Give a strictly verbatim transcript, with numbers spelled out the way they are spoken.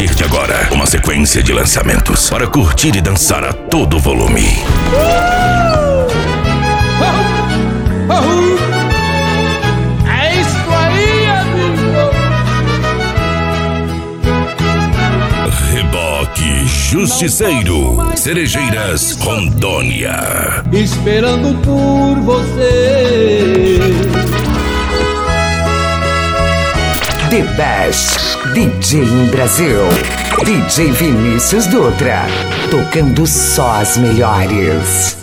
partir de agora, uma sequência de lançamentos para curtir e dançar a todo volume. É isso aí, amigo! Reboque Justiceiro, Cerejeiras, Rondônia. Esperando por você. The Best D J em Brasil. D J Vinícius Dutra, tocando só as melhores.